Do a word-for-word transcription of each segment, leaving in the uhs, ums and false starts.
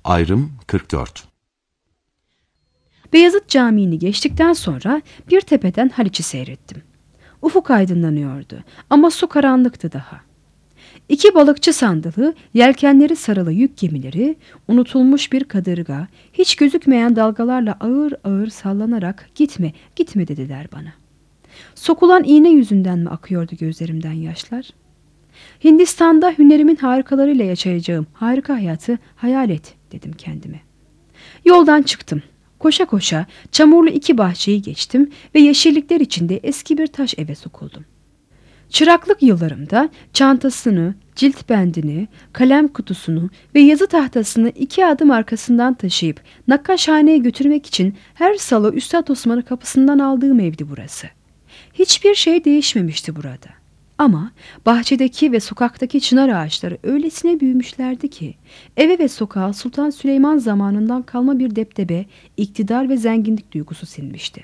Ayrım kırk dört. Beyazıt Camii'ni geçtikten sonra bir tepeden Haliç'i seyrettim. Ufuk aydınlanıyordu ama su karanlıktı daha. İki balıkçı sandalı, yelkenleri sarılı yük gemileri, unutulmuş bir kadırga, hiç gözükmeyen dalgalarla ağır ağır sallanarak "Gitme, gitme" dediler bana. Sokulan iğne yüzünden mi akıyordu gözlerimden yaşlar? Hindistan'da hünerimin harikalarıyla yaşayacağım harika hayatı hayal et dedim kendime. Yoldan çıktım. Koşa koşa çamurlu iki bahçeyi geçtim ve yeşillikler içinde eski bir taş eve sokuldum. Çıraklık yıllarımda çantasını, cilt bendini, kalem kutusunu ve yazı tahtasını iki adım arkasından taşıyıp nakkaşhaneye götürmek için her salı Üstad Osman'ı kapısından aldığım evdi burası. Hiçbir şey değişmemişti burada. Ama bahçedeki ve sokaktaki çınar ağaçları öylesine büyümüşlerdi ki eve ve sokağa Sultan Süleyman zamanından kalma bir depdebe, iktidar ve zenginlik duygusu sinmişti.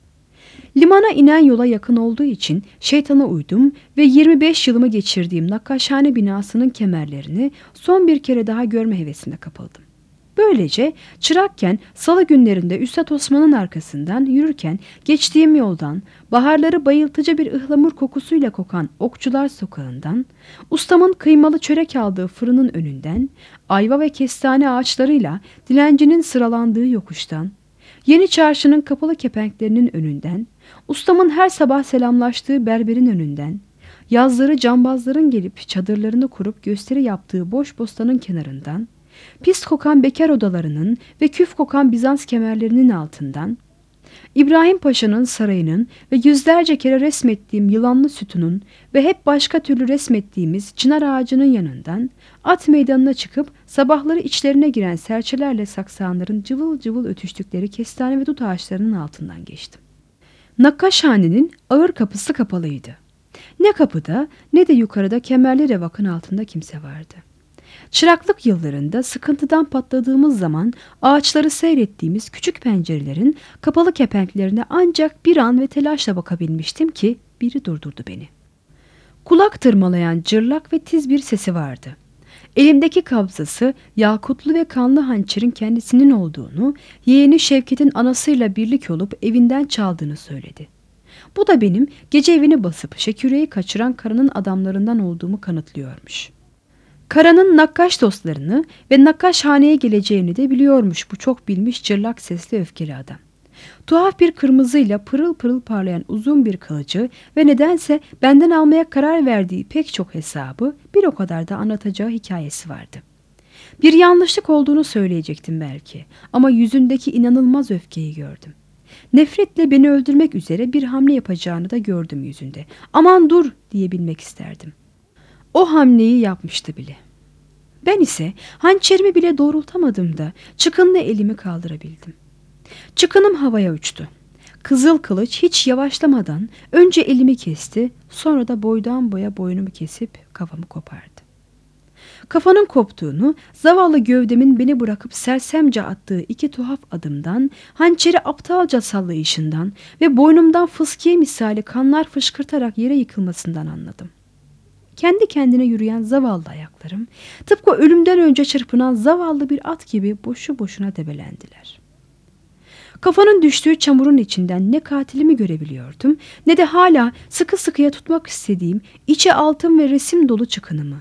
Limana inen yola yakın olduğu için şeytana uydum ve yirmi beş yılımı geçirdiğim nakkaşhane binasının kemerlerini son bir kere daha görme hevesine kapıldım. Böylece çırakken salı günlerinde Üstad Osman'ın arkasından yürürken geçtiğim yoldan, baharları bayıltıcı bir ıhlamur kokusuyla kokan Okçular Sokağı'ndan, ustamın kıymalı çörek aldığı fırının önünden, ayva ve kestane ağaçlarıyla dilencinin sıralandığı yokuştan, Yeni Çarşı'nın kapalı kepenklerinin önünden, ustamın her sabah selamlaştığı berberin önünden, yazları cambazların gelip çadırlarını kurup gösteri yaptığı boş bostanın kenarından, pis kokan bekar odalarının ve küf kokan Bizans kemerlerinin altından, İbrahim Paşa'nın sarayının ve yüzlerce kere resmettiğim yılanlı sütunun ve hep başka türlü resmettiğimiz çınar ağacının yanından, at meydanına çıkıp sabahları içlerine giren serçelerle saksanların cıvıl cıvıl ötüştükleri kestane ve dut ağaçlarının altından geçtim. Nakkaşhanenin ağır kapısı kapalıydı. Ne kapıda ne de yukarıda kemerli revakın altında kimse vardı. Çıraklık yıllarında sıkıntıdan patladığımız zaman ağaçları seyrettiğimiz küçük pencerelerin kapalı kepenklerine ancak bir an ve telaşla bakabilmiştim ki biri durdurdu beni. Kulak tırmalayan cırlak ve tiz bir sesi vardı. Elimdeki kabzası yakutlu ve kanlı hançerin kendisinin olduğunu, yeğeni Şevket'in anasıyla birlik olup evinden çaldığını söyledi. Bu da benim gece evini basıp Şeküre'yi kaçıran karının adamlarından olduğumu kanıtlıyormuş. Kara'nın nakkaş dostlarını ve nakkaşhaneye geleceğini de biliyormuş bu çok bilmiş cırlak sesli öfkeli adam. Tuhaf bir kırmızıyla pırıl pırıl parlayan uzun bir kılıcı ve nedense benden almaya karar verdiği pek çok hesabı bir o kadar da anlatacağı hikayesi vardı. Bir yanlışlık olduğunu söyleyecektim belki ama yüzündeki inanılmaz öfkeyi gördüm. Nefretle beni öldürmek üzere bir hamle yapacağını da gördüm yüzünde. Aman dur diyebilmek isterdim. O hamleyi yapmıştı bile. Ben ise hançerimi bile doğrultamadım da çıkınla elimi kaldırabildim. Çıkınım havaya uçtu. Kızıl kılıç hiç yavaşlamadan önce elimi kesti, sonra da boydan boya boynumu kesip kafamı kopardı. Kafanın koptuğunu, zavallı gövdemin beni bırakıp sersemce attığı iki tuhaf adımdan, hançeri aptalca sallayışından ve boynumdan fıskiye misali kanlar fışkırtarak yere yıkılmasından anladım. Kendi kendine yürüyen zavallı ayaklarım, tıpkı ölümden önce çırpınan zavallı bir at gibi boşu boşuna debelendiler. Kafanın düştüğü çamurun içinden ne katilimi görebiliyordum, ne de hala sıkı sıkıya tutmak istediğim içi altın ve resim dolu çıkınımı.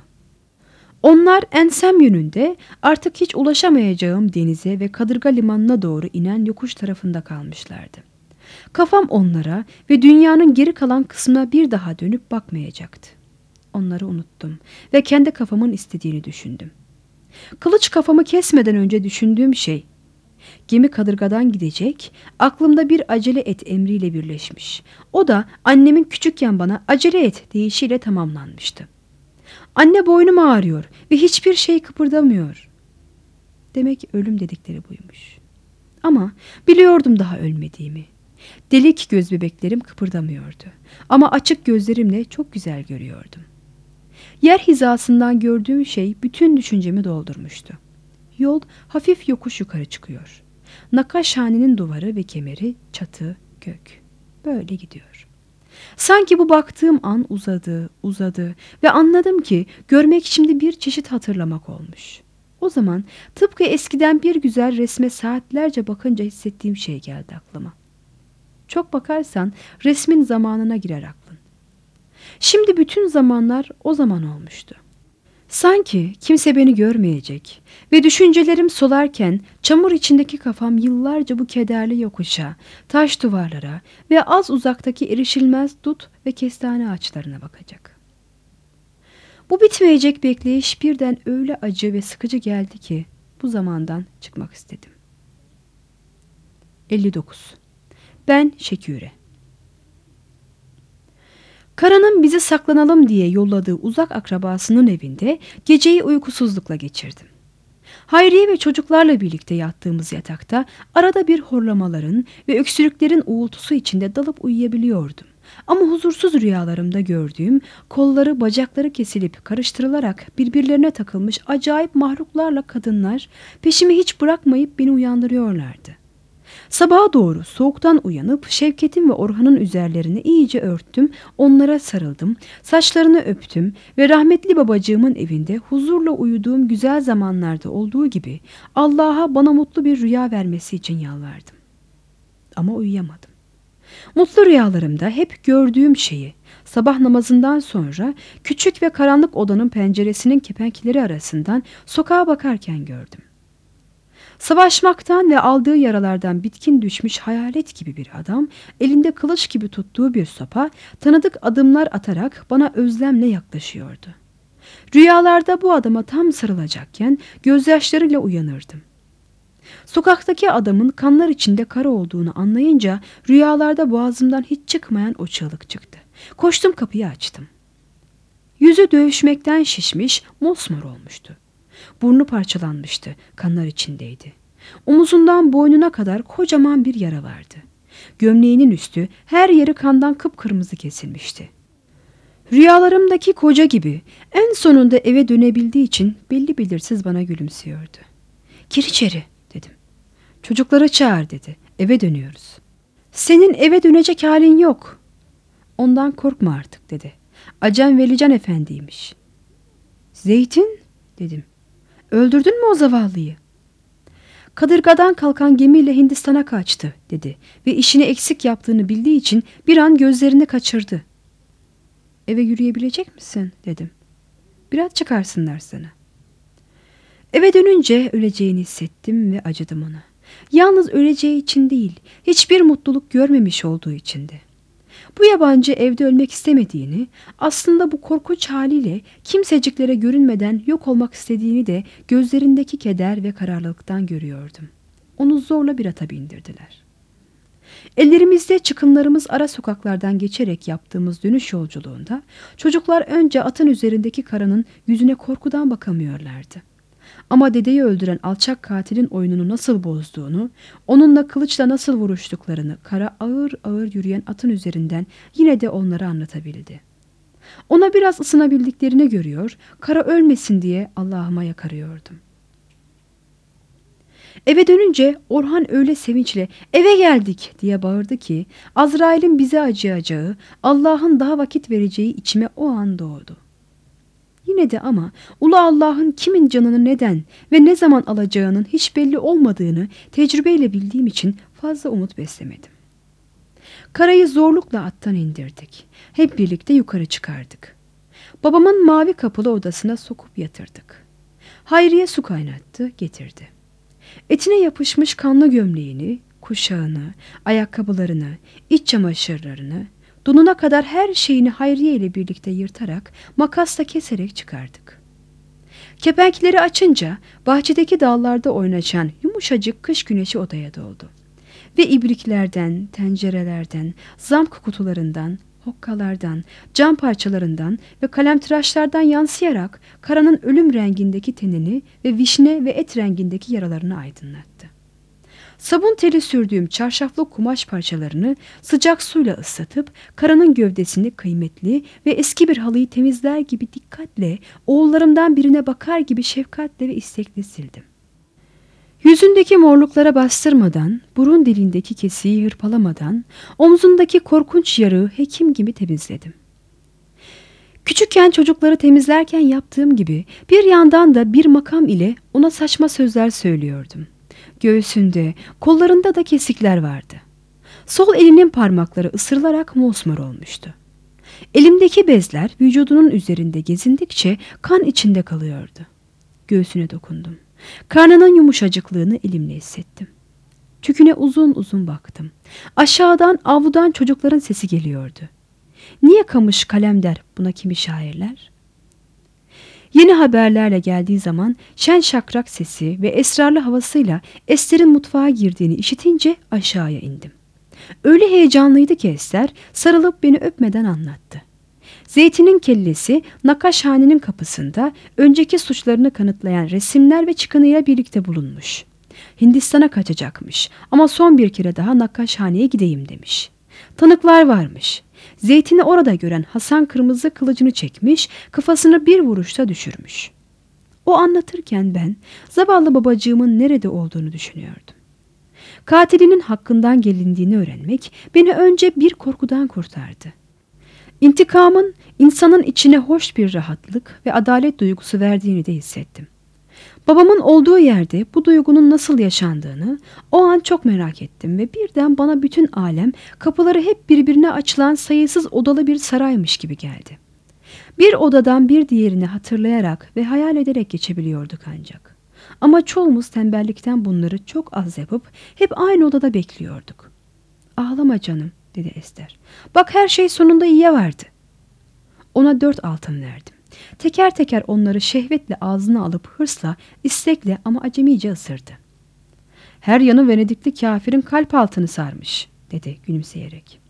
Onlar ensem yönünde artık hiç ulaşamayacağım denize ve kadırga limanına doğru inen yokuş tarafında kalmışlardı. Kafam onlara ve dünyanın geri kalan kısmına bir daha dönüp bakmayacaktı. Onları unuttum ve kendi kafamın istediğini düşündüm. Kılıç kafamı kesmeden önce düşündüğüm şey, gemi kadırgadan gidecek, aklımda bir acele et emriyle birleşmiş. O da annemin küçükken bana acele et deyişiyle tamamlanmıştı. Anne boynum ağrıyor ve hiçbir şey kıpırdamıyor. Demek ölüm dedikleri buymuş. Ama biliyordum daha ölmediğimi. Delik göz bebeklerim kıpırdamıyordu. Ama açık gözlerimle çok güzel görüyordum. Yer hizasından gördüğüm şey bütün düşüncemi doldurmuştu. Yol hafif yokuş yukarı çıkıyor. Nakkaşhanenin duvarı ve kemeri, çatı, gök. Böyle gidiyor. Sanki bu baktığım an uzadı, uzadı ve anladım ki görmek şimdi bir çeşit hatırlamak olmuş. O zaman tıpkı eskiden bir güzel resme saatlerce bakınca hissettiğim şey geldi aklıma. Çok bakarsan resmin zamanına girer aklın. Şimdi bütün zamanlar o zaman olmuştu. Sanki kimse beni görmeyecek ve düşüncelerim solarken çamur içindeki kafam yıllarca bu kederli yokuşa, taş duvarlara ve az uzaktaki erişilmez dut ve kestane ağaçlarına bakacak. Bu bitmeyecek bekleyiş birden öyle acı ve sıkıcı geldi ki bu zamandan çıkmak istedim. elli dokuz. Ben Şeküre. Kara'nın bizi saklanalım diye yolladığı uzak akrabasının evinde geceyi uykusuzlukla geçirdim. Hayriye ve çocuklarla birlikte yattığımız yatakta arada bir horlamaların ve öksürüklerin uğultusu içinde dalıp uyuyabiliyordum. Ama huzursuz rüyalarımda gördüğüm kolları bacakları kesilip karıştırılarak birbirlerine takılmış acayip mahluklarla kadınlar peşimi hiç bırakmayıp beni uyandırıyorlardı. Sabaha doğru soğuktan uyanıp Şevket'in ve Orhan'ın üzerlerini iyice örttüm, onlara sarıldım, saçlarını öptüm ve rahmetli babacığımın evinde huzurla uyuduğum güzel zamanlarda olduğu gibi Allah'a bana mutlu bir rüya vermesi için yalvardım. Ama uyuyamadım. Mutlu rüyalarımda hep gördüğüm şeyi sabah namazından sonra küçük ve karanlık odanın penceresinin kepenkleri arasından sokağa bakarken gördüm. Savaşmaktan ve aldığı yaralardan bitkin düşmüş hayalet gibi bir adam, elinde kılıç gibi tuttuğu bir sopa, tanıdık adımlar atarak bana özlemle yaklaşıyordu. Rüyalarda bu adama tam sarılacakken gözyaşlarıyla uyanırdım. Sokaktaki adamın kanlar içinde kara olduğunu anlayınca rüyalarda boğazımdan hiç çıkmayan o çığlık çıktı. Koştum, kapıyı açtım. Yüzü dövüşmekten şişmiş, mosmor olmuştu. Burnu parçalanmıştı, kanlar içindeydi. Omuzundan boynuna kadar kocaman bir yara vardı. Gömleğinin üstü her yeri kandan kıpkırmızı kesilmişti. Rüyalarımdaki koca gibi en sonunda eve dönebildiği için belli belirsiz bana gülümsüyordu. "Gir içeri," dedim. "Çocukları çağır," dedi. "Eve dönüyoruz." "Senin eve dönecek halin yok." "Ondan korkma artık," dedi. "Acem Velican Efendi'ymiş." "Zeytin," dedim. "Öldürdün mü o zavallıyı?" "Kadırgadan kalkan gemiyle Hindistan'a kaçtı," dedi ve işini eksik yaptığını bildiği için bir an gözlerini kaçırdı. "Eve yürüyebilecek misin?" dedim. "Biraz çıkarsınlar sana." Eve dönünce öleceğini hissettim ve acıdım ona. Yalnız öleceği için değil, hiçbir mutluluk görmemiş olduğu içindi. Bu yabancı evde ölmek istemediğini, aslında bu korkunç haliyle kimseciklere görünmeden yok olmak istediğini de gözlerindeki keder ve kararlılıktan görüyordum. Onu zorla bir ata bindirdiler. Ellerimizde çıkınlarımız ara sokaklardan geçerek yaptığımız dönüş yolculuğunda çocuklar önce atın üzerindeki Kara'nın yüzüne korkudan bakamıyorlardı. Ama dedeyi öldüren alçak katilin oyununu nasıl bozduğunu, onunla kılıçla nasıl vuruştuklarını Kara ağır ağır yürüyen atın üzerinden yine de onlara anlatabildi. Ona biraz ısınabildiklerini görüyor, Kara ölmesin diye Allah'ıma yakarıyordum. Eve dönünce Orhan öyle sevinçle "Eve geldik," diye bağırdı ki Azrail'in bize acıyacağı, Allah'ın daha vakit vereceği içime o an doğdu. Yine de ama Ulu Allah'ın kimin canını neden ve ne zaman alacağının hiç belli olmadığını tecrübeyle bildiğim için fazla umut beslemedim. Karayı zorlukla attan indirdik. Hep birlikte yukarı çıkardık. Babamın mavi kapılı odasına sokup yatırdık. Hayriye su kaynattı, getirdi. Etine yapışmış kanlı gömleğini, kuşağını, ayakkabılarını, iç çamaşırlarını, donuna kadar her şeyini Hayriye ile birlikte yırtarak, makasla keserek çıkardık. Kepenkleri açınca bahçedeki dallarda oynaşan yumuşacık kış güneşi odaya doldu. Ve ibriklerden, tencerelerden, zamk kutularından, hokkalardan, cam parçalarından ve kalemtıraşlardan yansıyarak Kara'nın ölüm rengindeki tenini ve vişne ve et rengindeki yaralarını aydınlattı. Sabun teli sürdüğüm çarşaflı kumaş parçalarını sıcak suyla ıslatıp Kara'nın gövdesini kıymetli ve eski bir halıyı temizler gibi dikkatle, oğullarımdan birine bakar gibi şefkatle ve istekle sildim. Yüzündeki morluklara bastırmadan, burun dilindeki kesiği hırpalamadan, omzundaki korkunç yarığı hekim gibi temizledim. Küçükken çocukları temizlerken yaptığım gibi bir yandan da bir makam ile ona saçma sözler söylüyordum. Göğsünde, kollarında da kesikler vardı. Sol elinin parmakları ısırılarak mosmor olmuştu. Elimdeki bezler vücudunun üzerinde gezindikçe kan içinde kalıyordu. Göğsüne dokundum. Karnının yumuşacıklığını elimle hissettim. Tüküne uzun uzun baktım. Aşağıdan, avludan çocukların sesi geliyordu. Niye kamış kalem der buna kimi şairler? Yeni haberlerle geldiği zaman şen şakrak sesi ve esrarlı havasıyla Ester'in mutfağa girdiğini işitince aşağıya indim. Öyle heyecanlıydı ki Ester sarılıp beni öpmeden anlattı. Zeytin'in kellesi Nakkaşhane'nin kapısında önceki suçlarını kanıtlayan resimler ve çıkınıyla birlikte bulunmuş. Hindistan'a kaçacakmış ama son bir kere daha Nakkaşhane'ye gideyim demiş. Tanıklar varmış. Zeytin'i orada gören Hasan kırmızı kılıcını çekmiş, kafasını bir vuruşta düşürmüş. O anlatırken ben zavallı babacığımın nerede olduğunu düşünüyordum. Katilinin hakkından gelindiğini öğrenmek beni önce bir korkudan kurtardı. İntikamın insanın içine hoş bir rahatlık ve adalet duygusu verdiğini de hissettim. Babamın olduğu yerde bu duygunun nasıl yaşandığını o an çok merak ettim ve birden bana bütün alem kapıları hep birbirine açılan sayısız odalı bir saraymış gibi geldi. Bir odadan bir diğerini hatırlayarak ve hayal ederek geçebiliyorduk ancak. Ama çoğumuz tembellikten bunları çok az yapıp hep aynı odada bekliyorduk. "Ağlama canım," dedi Ester. "Bak her şey sonunda iyiye vardı." Ona dört altın verdim. Teker teker onları şehvetle ağzına alıp hırsla, istekle ama acemice ısırdı. "Her yanı Venedikli kafirin kalp altını sarmış," dedi gülümseyerek.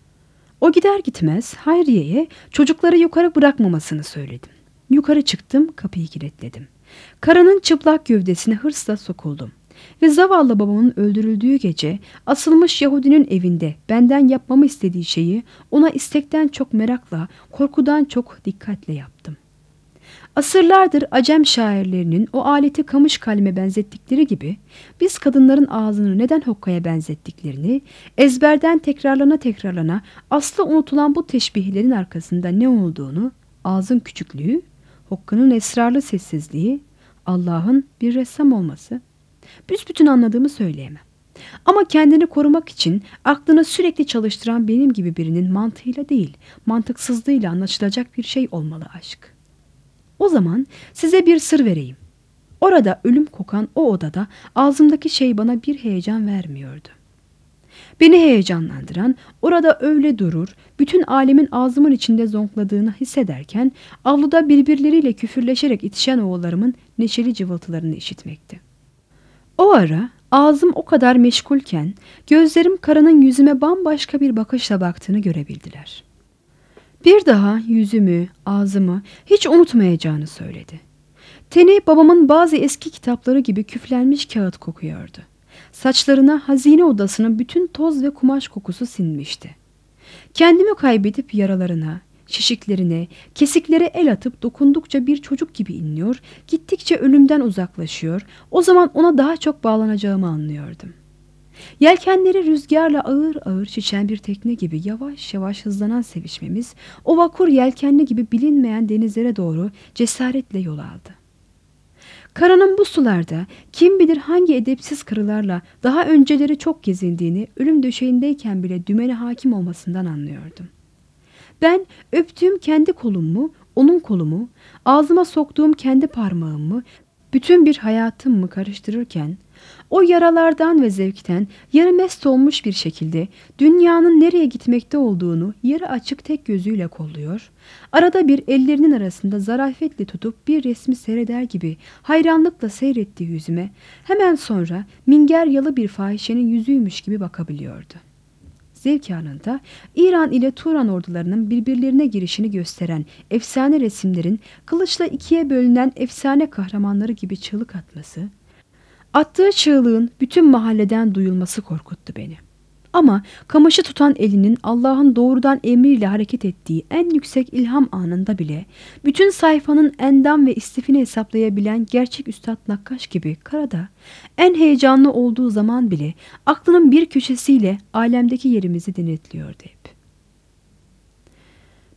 O gider gitmez Hayriye'ye çocukları yukarı bırakmamasını söyledim. Yukarı çıktım, kapıyı kilitledim. Karının çıplak gövdesine hırsla sokuldum. Ve zavallı babamın öldürüldüğü gece asılmış Yahudinin evinde benden yapmamı istediği şeyi ona istekten çok merakla, korkudan çok dikkatle yaptım. Asırlardır Acem şairlerinin o aleti kamış kaleme benzettikleri gibi biz kadınların ağzını neden hokkaya benzettiklerini, ezberden tekrarlana tekrarlana aslı unutulan bu teşbihlerin arkasında ne olduğunu, ağzın küçüklüğü, hokkanın esrarlı sessizliği, Allah'ın bir ressam olması, büsbütün anladığımı söyleyemem. Ama kendini korumak için aklını sürekli çalıştıran benim gibi birinin mantığıyla değil, mantıksızlığıyla anlaşılacak bir şey olmalı aşk. O zaman size bir sır vereyim. Orada ölüm kokan o odada ağzımdaki şey bana bir heyecan vermiyordu. Beni heyecanlandıran orada öyle durur, bütün alemin ağzımın içinde zonkladığını hissederken avluda birbirleriyle küfürleşerek itişen oğullarımın neşeli cıvıltılarını işitmekti. O ara ağzım o kadar meşgulken gözlerim karının yüzüme bambaşka bir bakışla baktığını görebildiler. Bir daha yüzümü, ağzımı hiç unutmayacağını söyledi. Teni babamın bazı eski kitapları gibi küflenmiş kağıt kokuyordu. Saçlarına hazine odasının bütün toz ve kumaş kokusu sinmişti. Kendimi kaybedip yaralarına, şişiklerine, kesiklere el atıp dokundukça bir çocuk gibi inliyor, gittikçe ölümden uzaklaşıyor, o zaman ona daha çok bağlanacağımı anlıyordum. Yelkenleri rüzgarla ağır ağır şişen bir tekne gibi yavaş yavaş hızlanan sevişmemiz, o vakur yelkenli gibi bilinmeyen denizlere doğru cesaretle yol aldı. Karanın bu sularda kim bilir hangi edepsiz karılarla daha önceleri çok gezindiğini ölüm döşeğindeyken bile dümene hakim olmasından anlıyordum. Ben öptüğüm kendi kolumu, onun kolumu, ağzıma soktuğum kendi parmağımı, bütün bir hayatımı karıştırırken, o yaralardan ve zevkten yarı mest olmuş bir şekilde dünyanın nereye gitmekte olduğunu yarı açık tek gözüyle kolluyor, arada bir ellerinin arasında zarafetle tutup bir resmi seyreder gibi hayranlıkla seyrettiği yüzüme hemen sonra minger yalı bir fahişenin yüzüymüş gibi bakabiliyordu. Zevk anında İran ile Turan ordularının birbirlerine girişini gösteren efsane resimlerin kılıçla ikiye bölünen efsane kahramanları gibi çığlık atması, attığı çığlığın bütün mahalleden duyulması korkuttu beni. Ama kamışı tutan elinin Allah'ın doğrudan emriyle hareket ettiği en yüksek ilham anında bile bütün sayfanın endam ve istifini hesaplayabilen gerçek üstad nakkaş gibi karada en heyecanlı olduğu zaman bile aklının bir köşesiyle alemdeki yerimizi denetliyordu hep.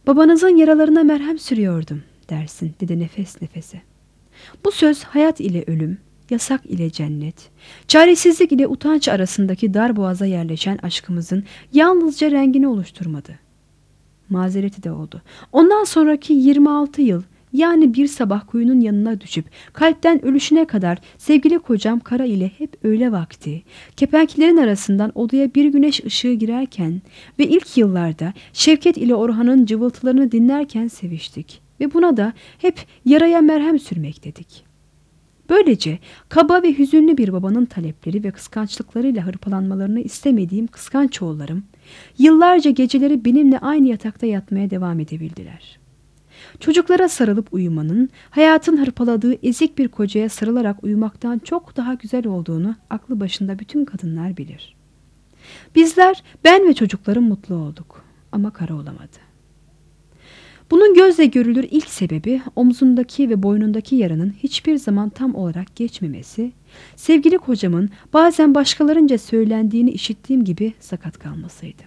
Babanızın yaralarına merhem sürüyordum dersin dedi nefes nefese. Bu söz hayat ile ölüm, yasak ile cennet, çaresizlik ile utanç arasındaki dar boğaza yerleşen aşkımızın yalnızca rengini oluşturmadı. Mazereti de oldu. Ondan sonraki yirmi altı yıl, yani bir sabah kuyunun yanına düşüp kalpten ölüşüne kadar sevgili kocam Kara ile hep öğle vakti, kepenklerin arasından odaya bir güneş ışığı girerken ve ilk yıllarda Şevket ile Orhan'ın cıvıltılarını dinlerken seviştik. Ve buna da hep yaraya merhem sürmek dedik. Böylece kaba ve hüzünlü bir babanın talepleri ve kıskançlıklarıyla hırpalanmalarını istemediğim kıskanç oğullarım, yıllarca geceleri benimle aynı yatakta yatmaya devam edebildiler. Çocuklara sarılıp uyumanın, hayatın hırpaladığı ezik bir kocaya sarılarak uyumaktan çok daha güzel olduğunu aklı başında bütün kadınlar bilir. Bizler, ben ve çocuklarım mutlu olduk ama Kara olamadı. Bunun gözle görülür ilk sebebi omzundaki ve boynundaki yaranın hiçbir zaman tam olarak geçmemesi, sevgili kocamın bazen başkalarınca söylendiğini işittiğim gibi sakat kalmasıydı.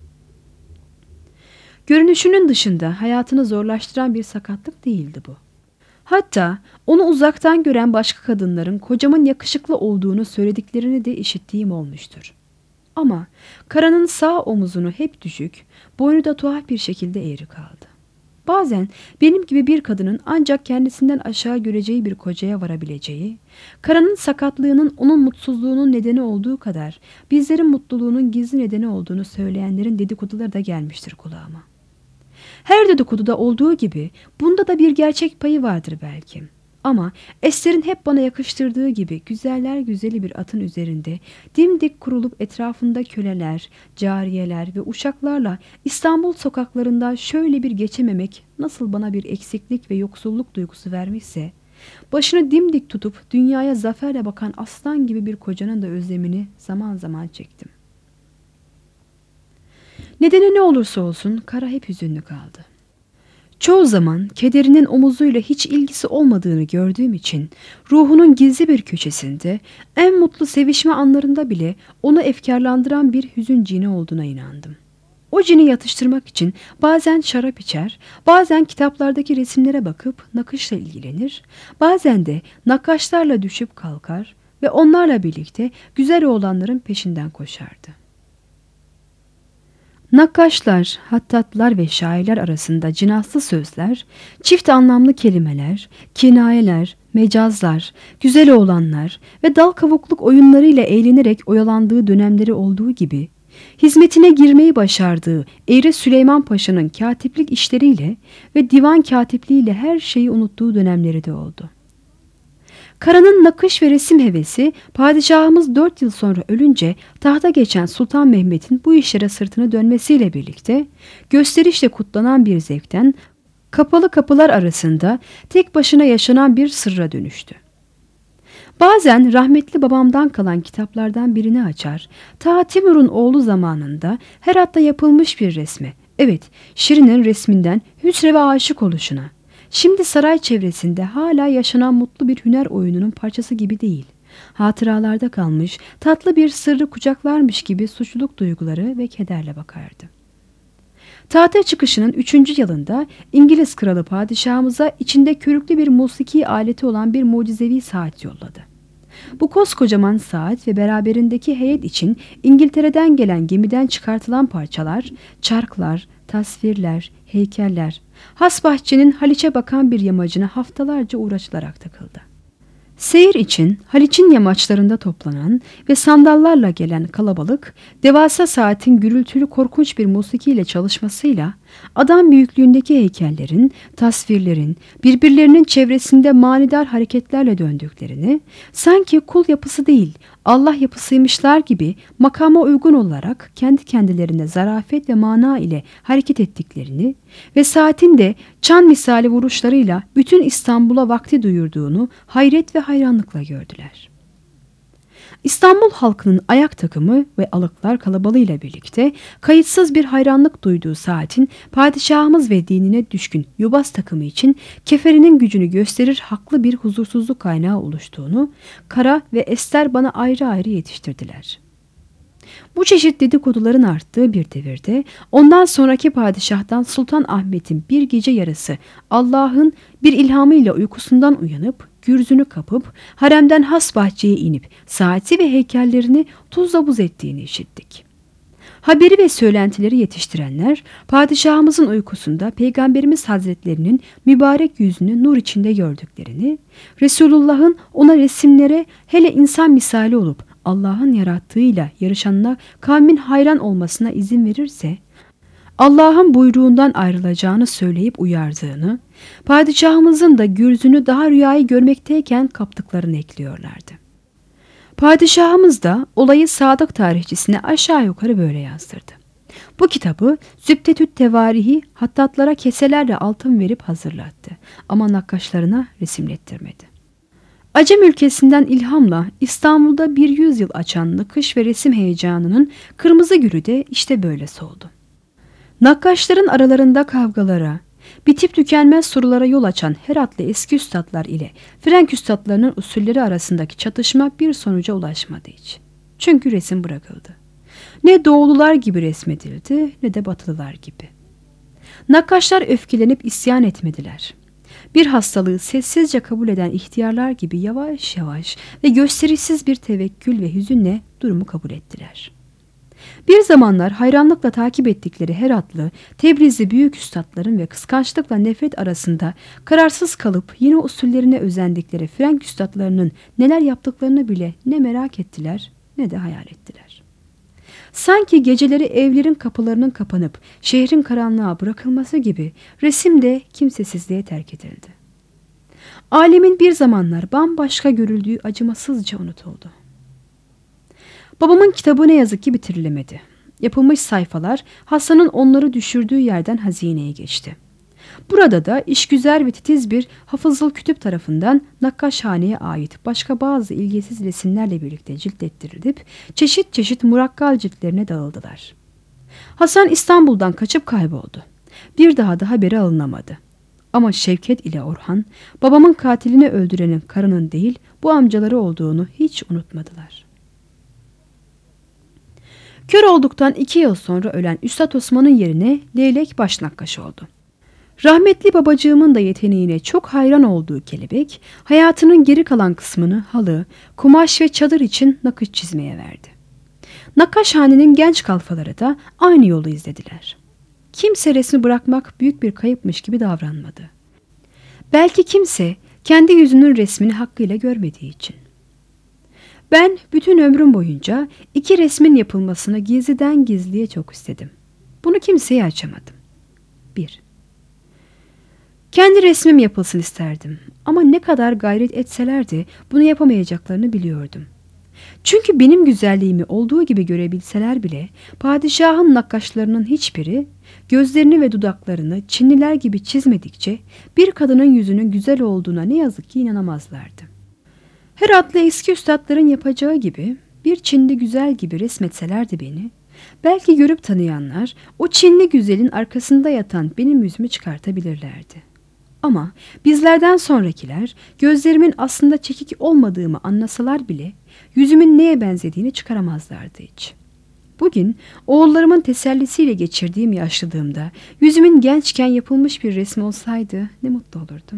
Görünüşünün dışında hayatını zorlaştıran bir sakatlık değildi bu. Hatta onu uzaktan gören başka kadınların kocamın yakışıklı olduğunu söylediklerini de işittiğim olmuştur. Ama Kara'nın sağ omuzunu hep düşük, boynu da tuhaf bir şekilde eğri kaldı. Bazen benim gibi bir kadının ancak kendisinden aşağı göreceği bir kocaya varabileceği, Kara'nın sakatlığının onun mutsuzluğunun nedeni olduğu kadar bizlerin mutluluğunun gizli nedeni olduğunu söyleyenlerin dedikoduları da gelmiştir kulağıma. Her dedikoduda olduğu gibi bunda da bir gerçek payı vardır belki. Ama Ester'in hep bana yakıştırdığı gibi güzeller güzeli bir atın üzerinde dimdik kurulup etrafında köleler, cariyeler ve uşaklarla İstanbul sokaklarında şöyle bir geçememek nasıl bana bir eksiklik ve yoksulluk duygusu vermişse, başını dimdik tutup dünyaya zaferle bakan aslan gibi bir kocanın da özlemini zaman zaman çektim. Nedeni ne olursa olsun Kara hep hüzünlü kaldı. Çoğu zaman kederinin omuzuyla hiç ilgisi olmadığını gördüğüm için ruhunun gizli bir köşesinde en mutlu sevişme anlarında bile onu efkarlandıran bir hüzün cini olduğuna inandım. O cini yatıştırmak için bazen şarap içer, bazen kitaplardaki resimlere bakıp nakışla ilgilenir, bazen de nakkaşlarla düşüp kalkar ve onlarla birlikte güzel oğlanların peşinden koşardı. Nakkaşlar, hattatlar ve şairler arasında cinaslı sözler, çift anlamlı kelimeler, kinayeler, mecazlar, güzel oğlanlar ve dal kavukluk oyunlarıyla eğlenerek oyalandığı dönemleri olduğu gibi, hizmetine girmeyi başardığı Eğri Süleyman Paşa'nın katiplik işleriyle ve divan katipliğiyle her şeyi unuttuğu dönemleri de oldu. Kara'nın nakış ve resim hevesi padişahımız dört yıl sonra ölünce tahta geçen Sultan Mehmet'in bu işlere sırtını dönmesiyle birlikte gösterişle kutlanan bir zevkten kapalı kapılar arasında tek başına yaşanan bir sırra dönüştü. Bazen rahmetli babamdan kalan kitaplardan birini açar, ta Timur'un oğlu zamanında Herat'ta yapılmış bir resme, evet Şirin'in resminden hüsreve aşık oluşuna, şimdi saray çevresinde hala yaşanan mutlu bir hüner oyununun parçası gibi değil, hatıralarda kalmış tatlı bir sırrı kucaklarmış gibi suçluluk duyguları ve kederle bakardı. Tahta çıkışının üçüncü yılında İngiliz kralı padişahımıza içinde körüklü bir musiki aleti olan bir mucizevi saat yolladı. Bu koskocaman saat ve beraberindeki heyet için İngiltere'den gelen gemiden çıkartılan parçalar, çarklar, tasvirler, heykeller, Hasbahçe'nin Haliç'e bakan bir yamacına haftalarca uğraşılarak takıldı. Seyir için Haliç'in yamaçlarında toplanan ve sandallarla gelen kalabalık, devasa saatin gürültülü korkunç bir musikiyle çalışmasıyla adam büyüklüğündeki heykellerin, tasvirlerin birbirlerinin çevresinde manidar hareketlerle döndüklerini, sanki kul yapısı değil Allah yapısıymışlar gibi makama uygun olarak kendi kendilerine zarafet ve mana ile hareket ettiklerini ve saatin de çan misali vuruşlarıyla bütün İstanbul'a vakti duyurduğunu hayret ve hayranlıkla gördüler. İstanbul halkının ayak takımı ve alıklar kalabalığıyla birlikte kayıtsız bir hayranlık duyduğu saatin padişahımız ve dinine düşkün yobaz takımı için keferinin gücünü gösterir haklı bir huzursuzluk kaynağı oluştuğunu Kara ve Ester bana ayrı ayrı yetiştirdiler. Bu çeşit dedikoduların arttığı bir devirde ondan sonraki padişahtan Sultan Ahmet'in bir gece yarısı Allah'ın bir ilhamıyla uykusundan uyanıp gürzünü kapıp haremden has bahçeye inip saati ve heykellerini tuzla buz ettiğini işittik. Haberi ve söylentileri yetiştirenler padişahımızın uykusunda Peygamberimiz Hazretlerinin mübarek yüzünü nur içinde gördüklerini, Resulullah'ın ona resimlere hele insan misali olup Allah'ın yarattığıyla yarışanına kavmin hayran olmasına izin verirse, Allah'ın buyruğundan ayrılacağını söyleyip uyardığını, padişahımızın da gürzünü daha rüyayı görmekteyken kaptıklarını ekliyorlardı. Padişahımız da olayı sadık tarihçisine aşağı yukarı böyle yazdırdı. Bu kitabı Zübdetü't Tevarihi hattatlara keselerle altın verip hazırlattı ama nakkaşlarına resimlettirmedi. Acem ülkesinden ilhamla İstanbul'da bir yüzyıl açan nakış ve resim heyecanının kırmızı gülü de işte böyle soldu. Nakkaşların aralarında kavgalara, bitip tükenmez sorulara yol açan Heratlı eski üstadlar ile Frenk üstadlarının usulleri arasındaki çatışma bir sonuca ulaşmadı hiç. Çünkü resim bırakıldı. Ne doğulular gibi resmedildi ne de batılılar gibi. Nakkaşlar öfkelenip isyan etmediler. Bir hastalığı sessizce kabul eden ihtiyarlar gibi yavaş yavaş ve gösterişsiz bir tevekkül ve hüzünle durumu kabul ettiler. Bir zamanlar hayranlıkla takip ettikleri Heratlı, Tebrizli büyük üstadların ve kıskançlıkla nefret arasında kararsız kalıp yine usullerine özendikleri Frenk üstadlarının neler yaptıklarını bile ne merak ettiler ne de hayal ettiler. Sanki geceleri evlerin kapılarının kapanıp şehrin karanlığa bırakılması gibi resim de kimsesizliğe terk edildi. Alemin bir zamanlar bambaşka görüldüğü acımasızca unutuldu. Babamın kitabı ne yazık ki bitirilemedi. Yapılmış sayfalar Hasan'ın onları düşürdüğü yerden hazineye geçti. Burada da işgüzar ve titiz bir Hafızıl Kütüp tarafından Nakkaşhane'ye ait başka bazı ilgisiz resimlerle birlikte ciltlettirilip çeşit çeşit murakkal ciltlerine dağıldılar. Hasan İstanbul'dan kaçıp kayboldu. Bir daha da haberi alınamadı. Ama Şevket ile Orhan babamın katilini öldürenin karının değil bu amcaları olduğunu hiç unutmadılar. Kör olduktan iki yıl sonra ölen Üstad Osman'ın yerine Leylek başnakkaş oldu. Rahmetli babacığımın da yeteneğine çok hayran olduğu kelebek, hayatının geri kalan kısmını halı, kumaş ve çadır için nakış çizmeye verdi. Nakkaşhanenin genç kalfaları da aynı yolu izlediler. Kimse resmi bırakmak büyük bir kayıpmış gibi davranmadı. Belki kimse kendi yüzünün resmini hakkıyla görmediği için. Ben bütün ömrüm boyunca iki resmin yapılmasını gizliden gizliye çok istedim. Bunu kimseye açamadım. bir. Kendi resmim yapılsın isterdim ama ne kadar gayret etseler de bunu yapamayacaklarını biliyordum. Çünkü benim güzelliğimi olduğu gibi görebilseler bile padişahın nakkaşlarının hiçbiri gözlerini ve dudaklarını Çinliler gibi çizmedikçe bir kadının yüzünün güzel olduğuna ne yazık ki inanamazlardı. Heratlı eski üstadların yapacağı gibi bir Çinli güzel gibi resmetselerdi beni, belki görüp tanıyanlar o Çinli güzelin arkasında yatan benim yüzümü çıkartabilirlerdi. Ama bizlerden sonrakiler gözlerimin aslında çekik olmadığımı anlasalar bile yüzümün neye benzediğini çıkaramazlardı hiç. Bugün oğullarımın tesellisiyle geçirdiğim yaşlılığımda yüzümün gençken yapılmış bir resmi olsaydı ne mutlu olurdum.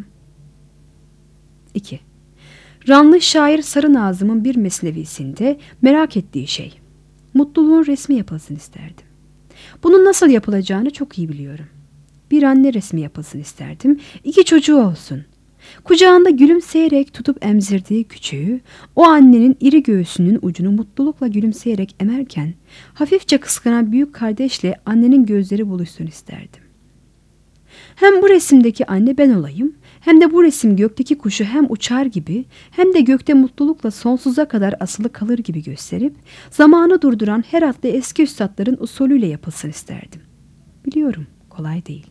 iki. Ranlı şair Sarı Nazım'ın bir mesnevisinde merak ettiği şey. Mutluluğun resmi yapılsın isterdim. Bunun nasıl yapılacağını çok iyi biliyorum. Bir anne resmi yapılsın isterdim. İki çocuğu olsun. Kucağında gülümseyerek tutup emzirdiği küçüğü, o annenin iri göğsünün ucunu mutlulukla gülümseyerek emerken, hafifçe kıskanan büyük kardeşle annenin gözleri buluşsun isterdim. Hem bu resimdeki anne ben olayım, hem de bu resim gökteki kuşu hem uçar gibi, hem de gökte mutlulukla sonsuza kadar asılı kalır gibi gösterip, zamanı durduran Heratlı eski üstadların usulüyle yapılsın isterdim. Biliyorum, kolay değil.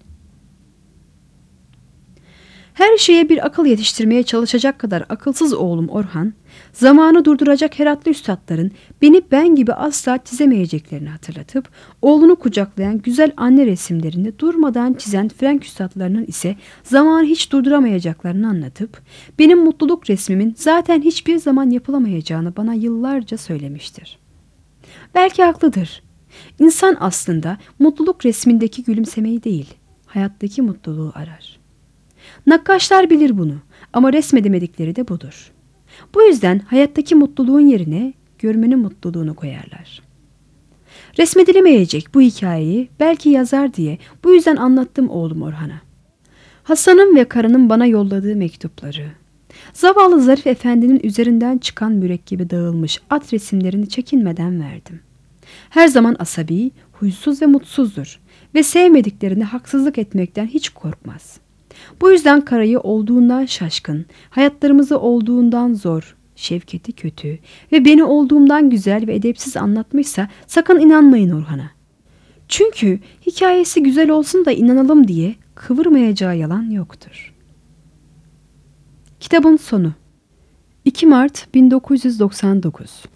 Her şeye bir akıl yetiştirmeye çalışacak kadar akılsız oğlum Orhan, zamanı durduracak Heratlı üstadların beni ben gibi asla çizemeyeceklerini hatırlatıp, oğlunu kucaklayan güzel anne resimlerini durmadan çizen Frenk üstadlarının ise zamanı hiç durduramayacaklarını anlatıp, benim mutluluk resmimin zaten hiçbir zaman yapılamayacağını bana yıllarca söylemiştir. Belki haklıdır. İnsan aslında mutluluk resmindeki gülümsemeyi değil, hayattaki mutluluğu arar. Nakkaşlar bilir bunu ama resmedemedikleri de budur. Bu yüzden hayattaki mutluluğun yerine görmenin mutluluğunu koyarlar. Resmedilemeyecek bu hikayeyi belki yazar diye bu yüzden anlattım oğlum Orhan'a. Hasan'ın ve Kara'nın bana yolladığı mektupları, zavallı Zarif Efendi'nin üzerinden çıkan mürekkebi dağılmış at resimlerini çekinmeden verdim. Her zaman asabi, huysuz ve mutsuzdur ve sevmediklerine haksızlık etmekten hiç korkmaz. Bu yüzden Kara'yı olduğundan şaşkın, hayatlarımızı olduğundan zor, Şevket'i kötü ve beni olduğumdan güzel ve edepsiz anlatmışsa sakın inanmayın Orhan'a. Çünkü hikayesi güzel olsun da inanalım diye kıvırmayacağı yalan yoktur. Kitabın sonu. iki Mart bin dokuz yüz doksan dokuz.